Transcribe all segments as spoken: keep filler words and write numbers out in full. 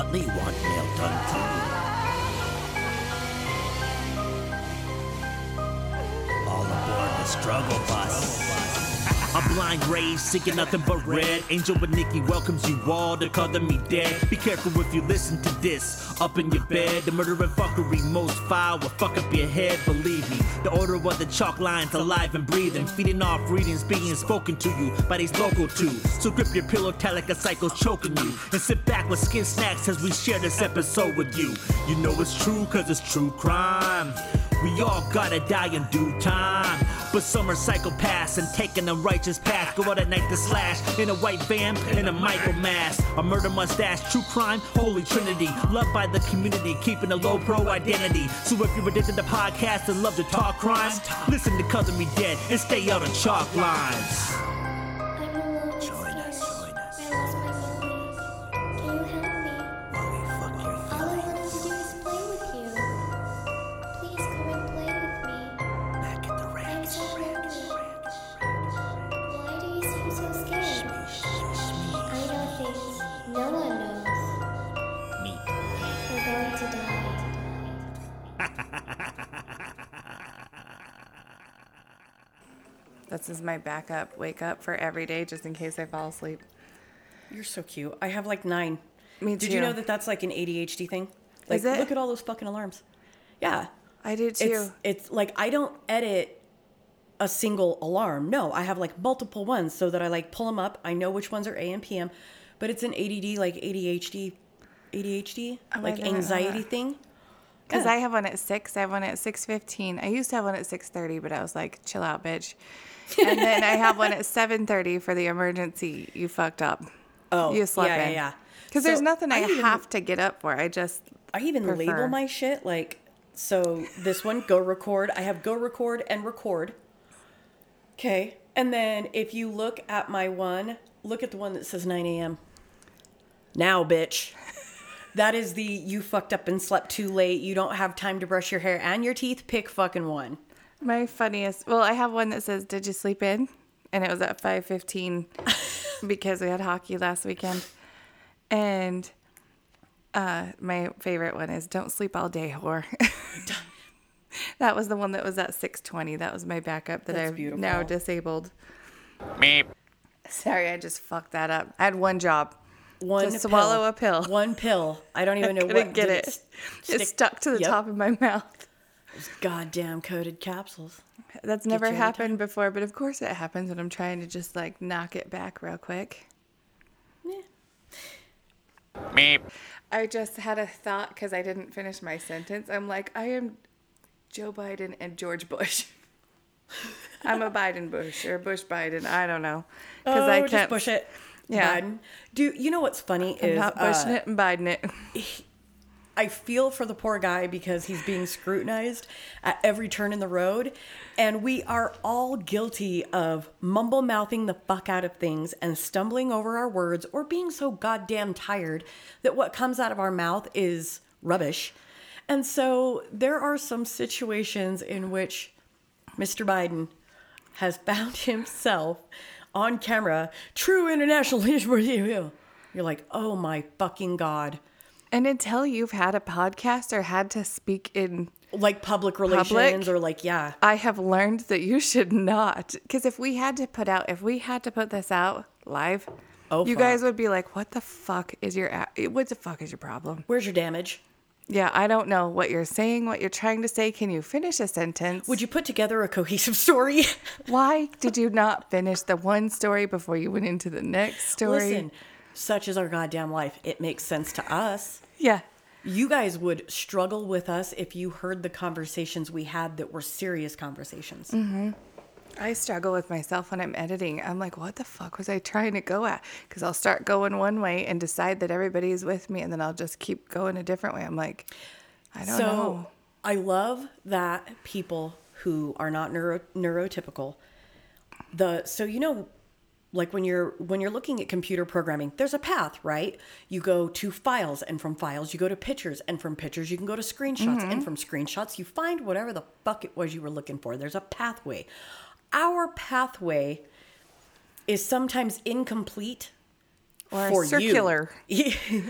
desperately want nail done too. All aboard the struggle bus. A blind rage, seeking nothing but red. Angel with Nikki welcomes you all to call me dead. Be careful if you listen to this. Up in your bed, the murder and fuckery most foul will fuck up your head, believe me. The order of the chalk lines alive and breathing, feeding off readings being spoken to you by these local two. So grip your pillow tight like a psycho choking you, and sit back with skin snacks as we share this episode with you. You know it's true cause it's true crime. We all gotta die in due time, but some are psychopaths and taking a righteous path. Go out at night to slash in a white van in a Michael mask. A murder mustache, true crime, holy trinity. Loved by the community, keeping a low pro identity. So if you're addicted to podcasts and love to talk crimes, listen to Color Me Dead and stay out of chalk lines. This is my backup wake up for every day just in case I fall asleep. You're so cute. I have like nine. Me too. Did you know that that's like an A D H D thing? Like, is it? Look at all those fucking alarms. Yeah. I do too. It's, it's like I don't edit a single alarm. No, I have like multiple ones so that I like pull them up. I know which ones are A M P M, but it's an A D D, like A D H D, A D H D, oh, like anxiety thing. Because yeah. I have one at six. I have one at six fifteen. I used to have one at six thirty, but I was like, chill out, bitch. And then I have one at seven thirty for the emergency. You fucked up. Oh, you slept yeah, in. yeah, yeah. Because So there's nothing I, I even, have to get up for. I just I even prefer. label my shit like, so this one, go record. I have go record and record. Okay. And then if you look at my one, look at the one that says nine a.m. Now, bitch. That is the you fucked up and slept too late. You don't have time to brush your hair and your teeth. Pick fucking one. My funniest. Well, I have one that says, did you sleep in? And it was at five fifteen because we had hockey last weekend. And uh, my favorite one is, don't sleep all day, whore. That was the one that was at six twenty. That was my backup that That's I've beautiful. now disabled. Meep. Sorry, I just fucked that up. I had one job. One to swallow pill. a pill. One pill. I don't even I know couldn't what get did it. It, It stick- stuck to the Yep. top of my mouth. Those goddamn coated capsules. That's Get never you every happened time. before, but of course it happens when I'm trying to just like knock it back real quick. Yeah. Meep. I just had a thought because I didn't finish my sentence. I'm like, I am Joe Biden and George Bush. I'm a Biden Bush or Bush Biden. I don't know. Oh, I just can't push it. Yeah. Biden. Do you know what's funny I'm is not pushing uh, it and Biden it. I feel for the poor guy because he's being scrutinized at every turn in the road. And we are all guilty of mumble mouthing the fuck out of things and stumbling over our words or being so goddamn tired that what comes out of our mouth is rubbish. And so there are some situations in which Mister Biden has found himself on camera, true international. You're like, oh my fucking God. And until you've had a podcast or had to speak in Like public relations Public? or like, yeah. I have learned that you should not. Because if we had to put out, if we had to put this out live, Oh, you fuck. guys would be like, what the fuck is your, a- what the fuck is your problem? Where's your damage? Yeah, I don't know what you're saying, what you're trying to say. Can you finish a sentence? Would you put together a cohesive story? Why did you not finish the one story before you went into the next story? Listen, such is our goddamn life. It makes sense to us. Yeah. You guys would struggle with us if you heard the conversations we had that were serious conversations. Mm-hmm. I struggle with myself when I'm editing. I'm like, what the fuck was I trying to go at? Because I'll start going one way and decide that everybody's with me, and then I'll just keep going a different way. I'm like, I don't so, know. I love that people who are not neuro, neurotypical, the so you know, like when you're when you're looking at computer programming, there's a path, right? You go to files, and from files you go to pictures, and from pictures you can go to screenshots, Mm-hmm. and from screenshots you find whatever the fuck it was you were looking for. There's a pathway. Our pathway is sometimes incomplete Or for circular. you.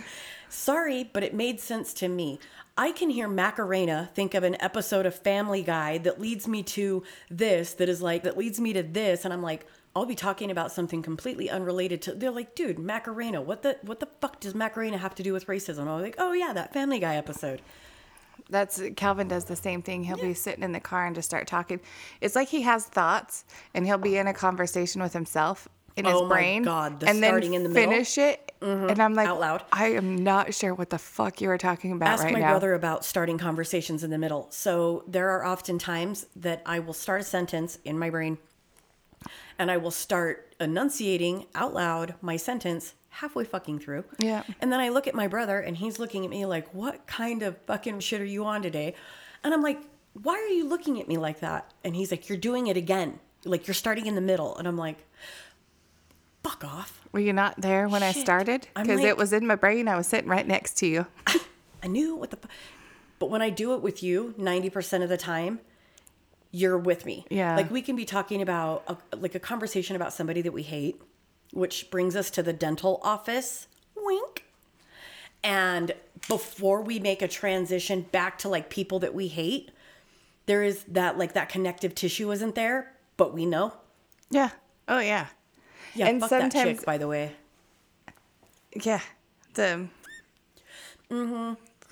Sorry, but it made sense to me. I can hear Macarena think of an episode of Family Guy that leads me to this, that is like, that leads me to this. And I'm like, I'll be talking about something completely unrelated to, they're like, dude, Macarena, what the, what the fuck does Macarena have to do with racism? I'm like, oh yeah, that Family Guy episode. That's Calvin does the same thing. He'll yeah. be sitting in the car and just start talking. It's like he has thoughts and he'll be in a conversation with himself in his oh brain. My God, the and starting then in the finish middle. it. Mm-hmm. And I'm like, out loud. I am not sure what the fuck you were talking about Ask right now. Ask my brother about starting conversations in the middle. So there are often times that I will start a sentence in my brain and I will start enunciating out loud my sentence halfway fucking through. Yeah. And then I look at my brother and he's looking at me like, what kind of fucking shit are you on today? And I'm like, why are you looking at me like that? And he's like, you're doing it again. Like you're starting in the middle. And I'm like, fuck off. Were you not there when Shit. I started? Because like, it was in my brain. I was sitting right next to you. I knew what the, but when I do it with you, ninety percent of the time, you're with me. Yeah. Like we can be talking about a, like a conversation about somebody that we hate, which brings us to the dental office. Wink. And before we make a transition back to like people that we hate, there is that like that connective tissue isn't there, but we know. Yeah. Oh yeah. Yeah. And fuck sometimes, that chick, by the way. Yeah. The. Mm-hmm.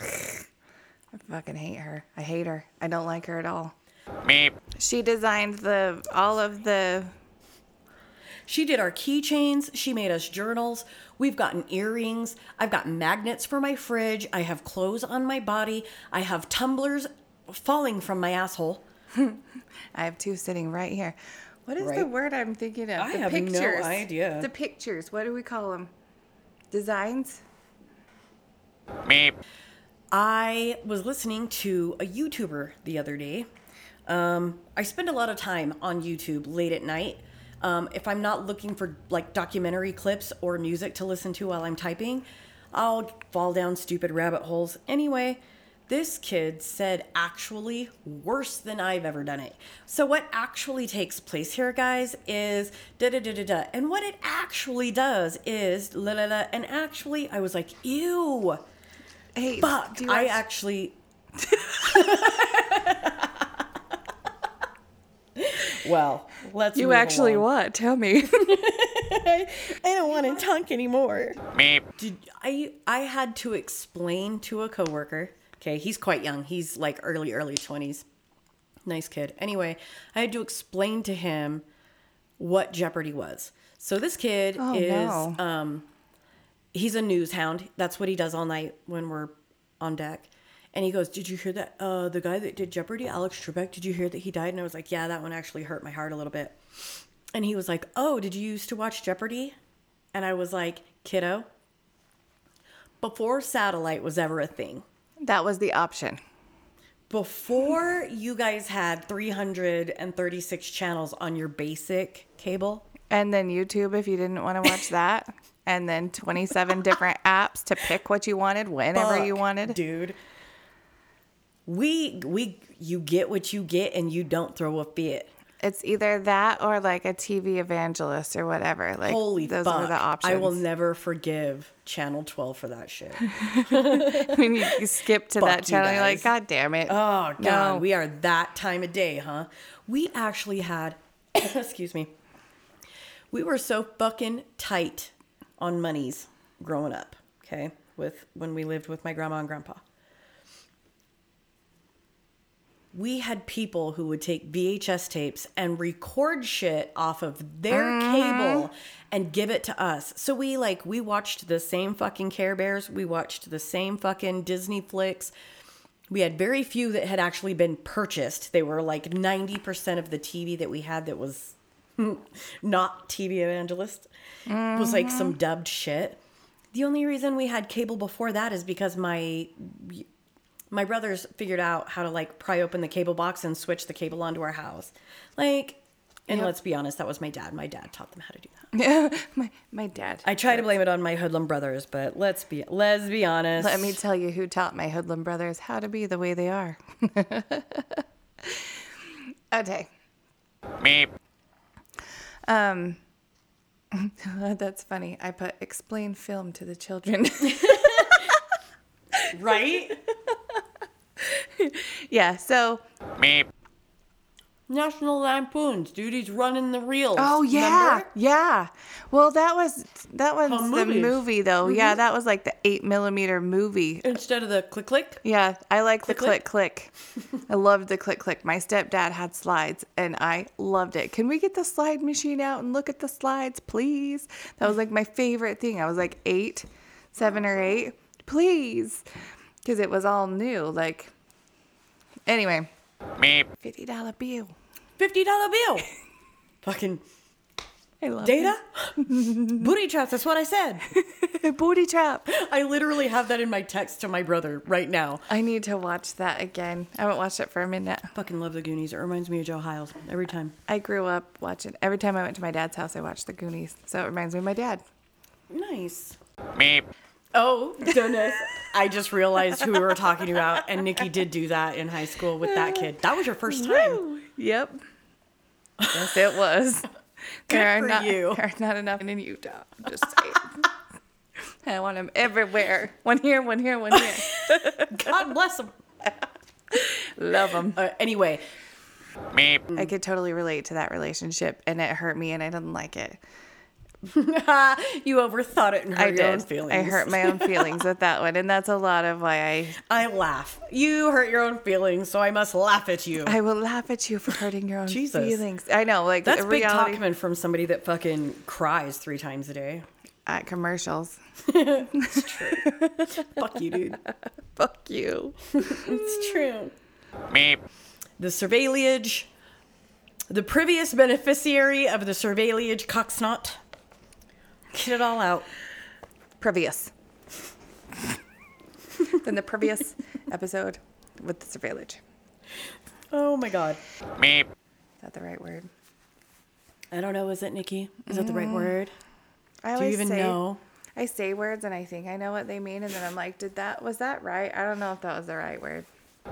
I fucking hate her. I hate her. I don't like her at all. Meep. She designed the all of the. She did our keychains. She made us journals. We've gotten earrings. I've got magnets for my fridge. I have clothes on my body. I have tumblers falling from my asshole. I have two sitting right here. What is right? the word I'm thinking of? I the have pictures. no idea. The pictures. What do we call them? Designs? Meep. I was listening to a YouTuber the other day. Um, I spend a lot of time on YouTube late at night. Um, if I'm not looking for like documentary clips or music to listen to while I'm typing, I'll fall down stupid rabbit holes. Anyway, this kid said actually worse than I've ever done it. So what actually takes place here, guys, is da da da da da. And what it actually does is la la la. And actually, I was like, ew. Hey, fuck. do you I actually... Well, let's You move actually along. what? Tell me. I don't want to talk anymore. Meep. Did I I had to explain to a coworker. Okay, he's quite young. He's like early early twenties. Nice kid. Anyway, I had to explain to him what Jeopardy was. So this kid oh, is no. um he's a news hound. That's what he does all night when we're on deck. And he goes, did you hear that? Uh, the guy that did Jeopardy, Alex Trebek, did you hear that he died? And I was like, yeah, that one actually hurt my heart a little bit. And he was like, oh, did you used to watch Jeopardy? And I was like, kiddo, before satellite was ever a thing. That was the option. Before you guys had three hundred thirty-six channels on your basic cable. And then YouTube if you didn't want to watch that. And then twenty-seven different apps to pick what you wanted whenever Fuck, you wanted. Dude. We, we, you get what you get and you don't throw a fit. It's either that or like a T V evangelist or whatever. Like, holy those fuck. were the options. I will never forgive Channel twelve for that shit. When you, you skip to Fuck that you channel, you're like, guys. God damn it. Oh, God. No. We are that time of day, huh? We actually had, excuse me, we were so fucking tight on monies growing up, okay? With when we lived with my grandma and grandpa. We had people who would take V H S tapes and record shit off of their mm-hmm. cable and give it to us. So we like, we watched the same fucking Care Bears. We watched the same fucking Disney flicks. We had very few that had actually been purchased. They were like ninety percent of the T V that we had that was not T V evangelist. Mm-hmm. It was like some dubbed shit. The only reason we had cable before that is because my... My brothers figured out how to like pry open the cable box and switch the cable onto our house. Like, and yep. let's be honest, that was my dad. My dad taught them how to do that. Yeah, my my dad. I try to blame it on my hoodlum brothers, but let's be let's be honest. Let me tell you who taught my hoodlum brothers how to be the way they are. Okay. Meep. Um, that's funny. I put explain film to the children. Right? Yeah, so National Lampoons, dude, he's running the reels. oh yeah, remember? yeah. Well, that was that was Home the movies. movie though. Yeah, that was like the eight millimeter movie. Instead of the click click. Yeah, I like the Click, click click. I loved the click click. My stepdad had slides, and I loved it. Can we get the slide machine out and look at the slides, please? That was like my favorite thing. I was like eight, seven or eight, please, because it was all new. Like, anyway. fifty dollar bill. fifty dollar bill. Fucking I love data? Booty traps, that's what I said. it. Booty trap. I literally have that in my text to my brother right now. I need to watch that again. I haven't watched it for a minute. Fucking love the Goonies. It reminds me of Joe Hiles every time. I grew up watching. Every time I went to my dad's house, I watched the Goonies. So it reminds me of my dad. Nice. Oh, goodness. I just realized who we were talking about, and Nikki did do that in high school with that kid. That was your first time. Woo! Yep. Yes, it was. Good there are for not, you. There are not enough in Utah. I'm just saying. I want them everywhere. One here, one here, one here. God bless him. Love them. Uh, anyway, I could totally relate to that relationship, and it hurt me, and I didn't like it. you overthought it and hurt I your did. own feelings. I hurt my own feelings with that one, and that's a lot of why I. I laugh. You hurt your own feelings, so I must laugh at you. I will laugh at you for hurting your own Jesus. feelings. I know, like That's the big talk reality coming from somebody that fucking cries three times a day. at commercials. Fuck you, dude. Fuck you. It's true. The surveillage. The previous beneficiary of the surveillage cocksnot. Get it all out. Previous. Then the previous episode with the surveillance. Oh my god. Is that the right word? I don't know. Is it, Nikki? Is that the right word? I Do you always even say, know? I say words and I think I know what they mean, and then I'm like, did that was that right? I don't know if that was the right word.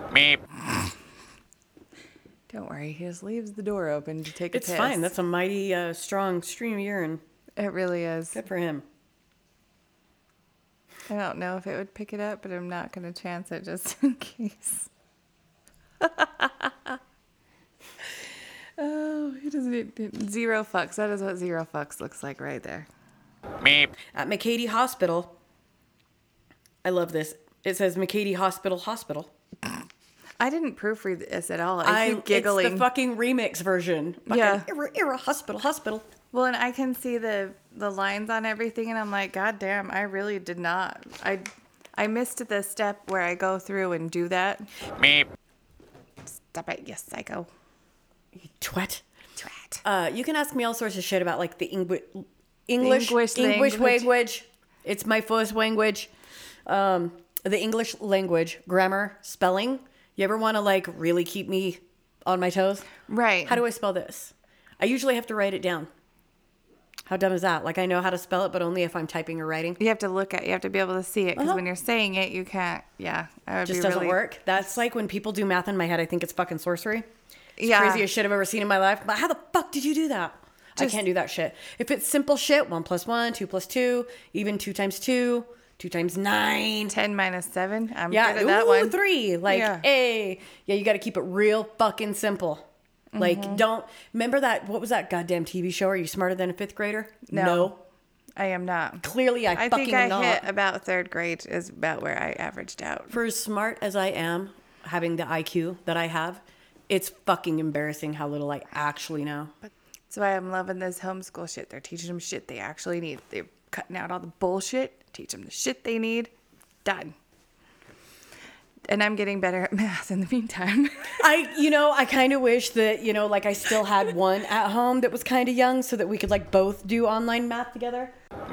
Don't worry, he just leaves the door open to take a It's piss. fine. That's a mighty uh, strong stream of urine. It really is. Good for him. I don't know if it would pick it up, but I'm not going to chance it just in case. Oh, he doesn't. Zero fucks. That is what zero fucks looks like right there. At McCady Hospital. I love this. It says McCady Hospital Hospital. I didn't proofread this at all. I, I keep giggling. It's the fucking remix version. Fucking Yeah. Era, era hospital, hospital. Well, and I can see the the lines on everything, and I'm like, God damn, I really did not. I I missed the step where I go through and do that. Stop it, you psycho. You twat. Twat. Uh, you can ask me all sorts of shit about like the English, English, English English language. language. It's my first language. Um, the English language, grammar, spelling. You ever want to like really keep me on my toes? Right. How do I spell this? I usually have to write it down. How dumb is that? Like I know how to spell it, but only if I'm typing or writing. You have to look at. You have to be able to see it because Uh-huh. when you're saying it, you can't. Yeah, I would Just be doesn't really, work. That's like when people do math in my head. I think it's fucking sorcery. It's Yeah. craziest shit I've ever seen in my life. But how the fuck did you do that? I Just- can't do that shit. If it's simple shit, one plus one, two plus two, even two times two, two times nine. Ten minus seven. I'm Yeah, good at that ooh, one. three. Like, Yeah. hey, yeah, you got to keep it real fucking simple. Like, Mm-hmm. don't remember that. What was that goddamn T V show? Are you smarter than a fifth grader? No. I am not. Clearly, I, I fucking think I am not. hit about third grade is about where I averaged out. For as smart as I am, having the I Q that I have, it's fucking embarrassing how little I actually know. That's why I'm loving this homeschool shit. They're teaching them shit they actually need. They're cutting out all the bullshit. Teach them the shit they need. Done. And I'm getting better at math in the meantime. I, you know, I kind of wish that, you know, like I still had one at home that was kind of young so that we could like both do online math together.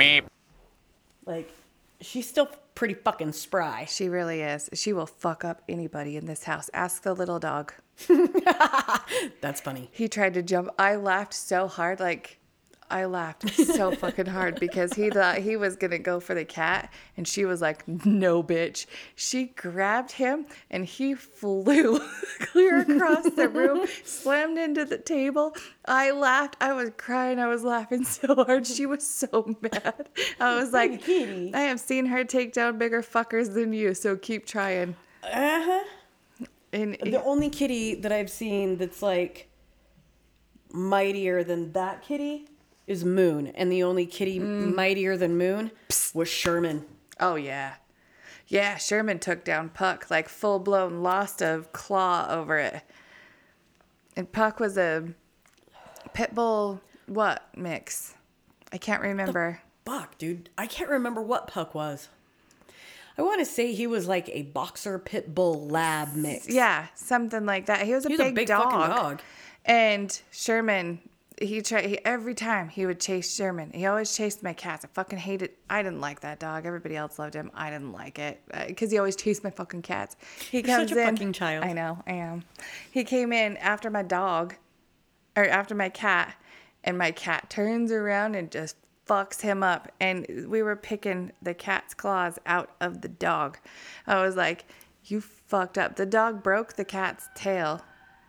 Like, she's still pretty fucking spry. She really is. She will fuck up anybody in this house. Ask the little dog. That's funny. He tried to jump. I laughed so hard. Like, I laughed so fucking hard because he thought he was going to go for the cat. And she was like, no, bitch. She grabbed him and he flew clear across the room, slammed into the table. I laughed. I was crying. I was laughing so hard. She was so mad. I was like, Kitty. I have seen her take down bigger fuckers than you, so keep trying. Uh-huh. And The only kitty that I've seen that's like mightier than that kitty is Moon. And the only kitty Mm. mightier than Moon was Sherman. Oh, yeah. Yeah, Sherman took down Puck, like full-blown lost a claw over it. And Puck was a pit bull what mix? I can't remember. Fuck, dude. I can't remember what Puck was. I want to say he was like a boxer pit bull lab mix. Yeah, something like that. He was a, He was big, a big dog. fucking dog. And Sherman, he tried he, every time he would chase Sherman. He always chased my cats. I fucking hated. I didn't like that dog. Everybody else loved him. I didn't like it because he always chased my fucking cats. He You're comes such a in. fucking child. I know. I am. He came in after my dog, or after my cat, and my cat turns around and just fucks him up. And we were picking the cat's claws out of the dog. I was like, you fucked up. The dog broke the cat's tail.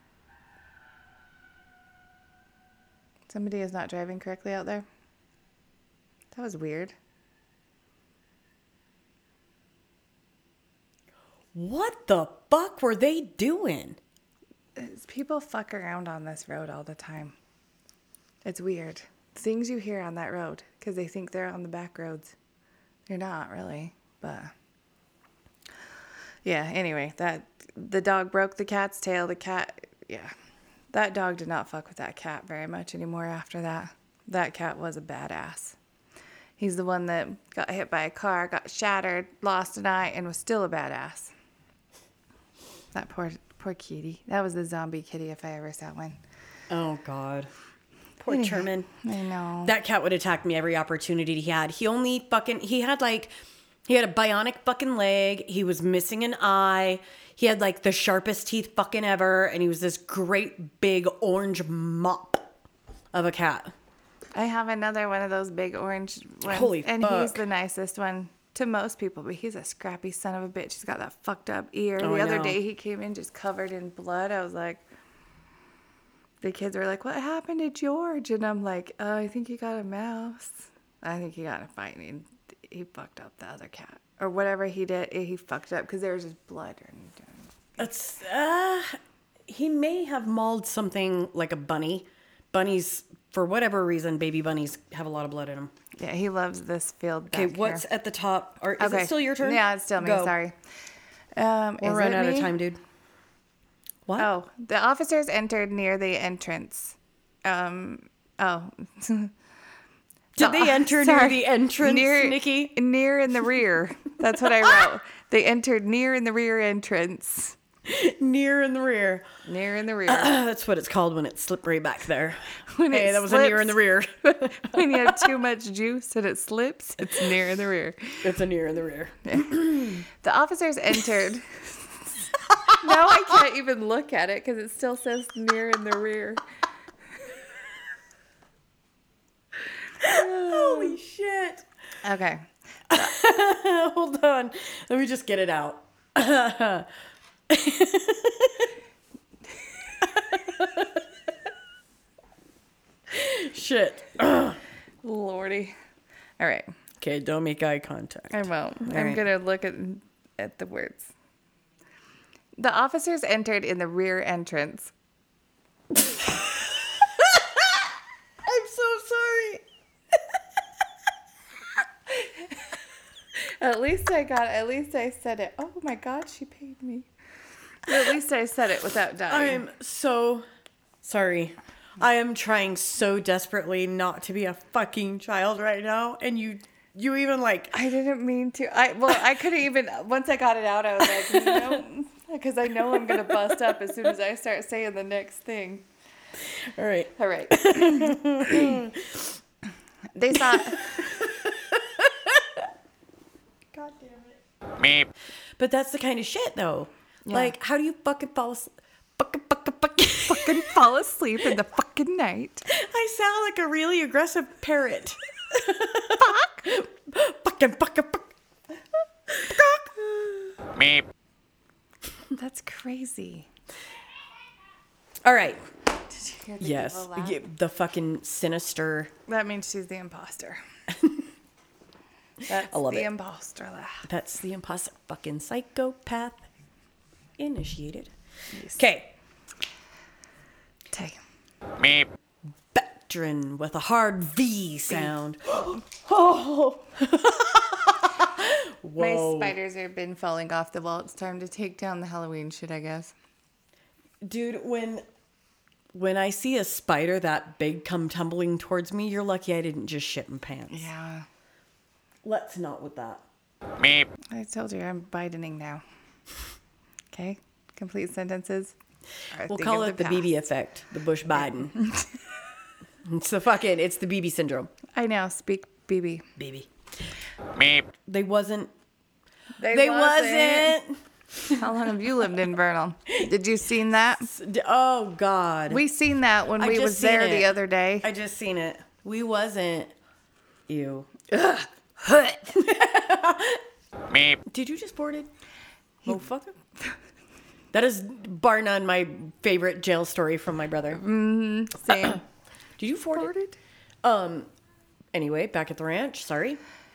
Somebody is not driving correctly out there. That was weird. What the fuck were they doing? People fuck around on this road all the time. It's weird. Things you hear on that road because they think they're on the back roads. They're not really, but yeah. Anyway, that the dog broke the cat's tail. The cat, yeah, that dog did not fuck with that cat very much anymore after that. That cat was a badass. He's the one that got hit by a car, got shattered, lost an eye, and was still a badass. That poor, poor kitty. That was the zombie kitty if I ever saw one. Oh, God. Poor Anyway, Sherman. I know. That cat would attack me every opportunity he had. He only fucking, he had like, he had a bionic fucking leg. He was missing an eye. He had like the sharpest teeth fucking ever. And he was this great big orange mop of a cat. I have another one of those big orange ones. Holy and he's fuck. the nicest one to most people, but he's a scrappy son of a bitch. He's got that fucked up ear. Oh, the I other know. day he came in just covered in blood. I was like, the kids were like, what happened to George? And I'm like, oh, I think he got a mouse. I think he got in a fight and he, he fucked up the other cat. Or whatever he did, he fucked up because there was just blood. It's, uh, he may have mauled something like a bunny. Bunnies, for whatever reason, baby bunnies have a lot of blood in them. Yeah, he loves this field Okay, back what's here. at the top? Or is Okay. it still your turn? Yeah, it's still me. Go. Sorry. Um, We're is running it out of me? time, dude. What? Oh, the officers entered near the entrance. Um, oh. Did they enter near Sorry. the entrance, near, Nikki? Near in the rear. That's what I wrote. They entered near in the rear entrance. Near in the rear. Near in the rear. That's what it's called when it's slippery back there. When Hey, it that was a near in the rear. When you have too much juice and it slips, it's near in the rear. It's a near in the rear. The officers entered. Now I can't even look at it because it still says near in the rear. Holy shit. Okay. Hold on. Let me just get it out. Shit. Lordy. All right. Okay, don't make eye contact. I won't. All I'm right. going to look at at the words. The officers entered in the rear entrance. I'm so sorry. At least I got at least I said it. Oh my God, she paid me. At least I said it without dying. I'm so sorry. I am trying so desperately not to be a fucking child right now, and you you even like I didn't mean to. I well, I couldn't even. Once I got it out, I was like, no, because I know I'm gonna bust up as soon as I start saying the next thing. all right. All right. They saw. God damn it. But that's the kind of shit though. Yeah. Like, how do you fucking fall asleep? Fucking, fucking, fucking. fucking fall asleep in the fucking night. I sound like a really aggressive parrot. Fuck. Fucking fucking fuck. Meep. That's crazy. All right. Did you hear the Yes. evil laugh? Y- The fucking sinister. That means she's the imposter. That's I love the it. imposter laugh. That's the imposter. Fucking psychopath. Initiated. Yes. Okay. Take. Meep. Veteran with a hard V sound. Oh. My Whoa. spiders have been falling off the wall. It's time to take down the Halloween shit, I guess. Dude, when when I see a spider that big come tumbling towards me, you're lucky I didn't just shit my pants. Yeah. Let's not with that. Meep. I told you I'm Bidening now. Okay? Complete sentences. Or We'll think call of it the B B effect, the Bush Biden. It's the fucking, it's the B B syndrome. I know. Speak B B. B B. Meep. They wasn't. They, They wasn't. How long have you lived in Vernal? Did you seen that? Oh God. We seen that when I we just was seen there it. the other day. I just seen it. We wasn't. Ew. Meep. Did you just boarded? Oh fucker. That is bar none my favorite jail story from my brother. Same. Did you ford it? Um. Anyway, back at the ranch. Sorry.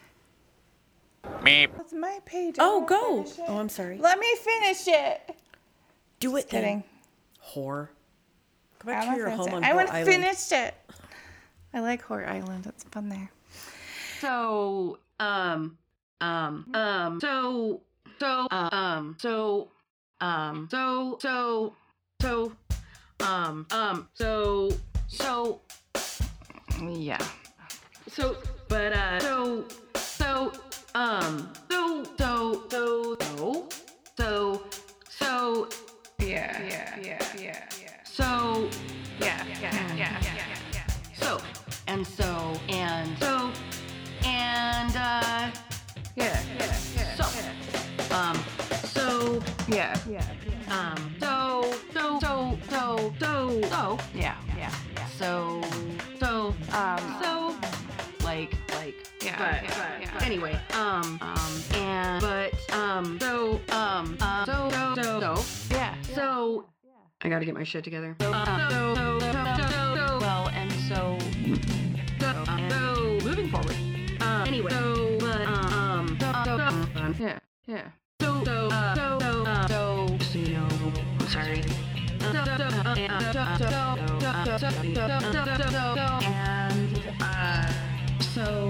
Meep. That's my page. Oh, go. Oh, I'm sorry. Let me finish it. Do it then. Kidding. Whore. Go I back to want your to home on I Whore want Island. finish it. I like Horror Island. It's fun there. So, um, um, um, so, so, uh, um, so, um, so, so, so, um, um, so, so, Yeah. so, but, uh, so, so, um, so, so, so, so, so, so, Yeah. Yeah. Yeah. Yeah. Yeah. so, Yeah. Yeah. Yeah. Yeah. Yeah. so, and so, and so, and, uh, Yeah. Yeah. Yeah. so, um, so, Yeah. Yeah. um, so, so, so, so, so, so, Yeah. Yeah. Yeah. so, so, Um. so, like, like, Yeah, but, yeah, but, yeah. but anyway, um, um, and, but, um, so, um, uh, so, so, so, so, Yeah. so, I gotta get my shit together. So, uh, so, so, so, so, so, well, and so, so, uh, so, moving forward. Um, anyway, so, but, um, so, so, so, Yeah. Yeah. so, so, uh, so, so, uh, so, so, you know, I'm sorry. Uh, so, so, uh, and, so, so, uh, so, so, so, so, so, so, and, uh, so,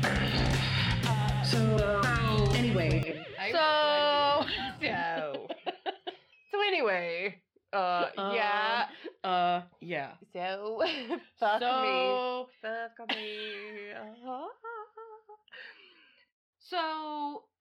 so, so, anyway. So. So. So anyway. Uh. Yeah. Uh, yeah. So. Fuck me. So, Fuck me. Uh-huh. so,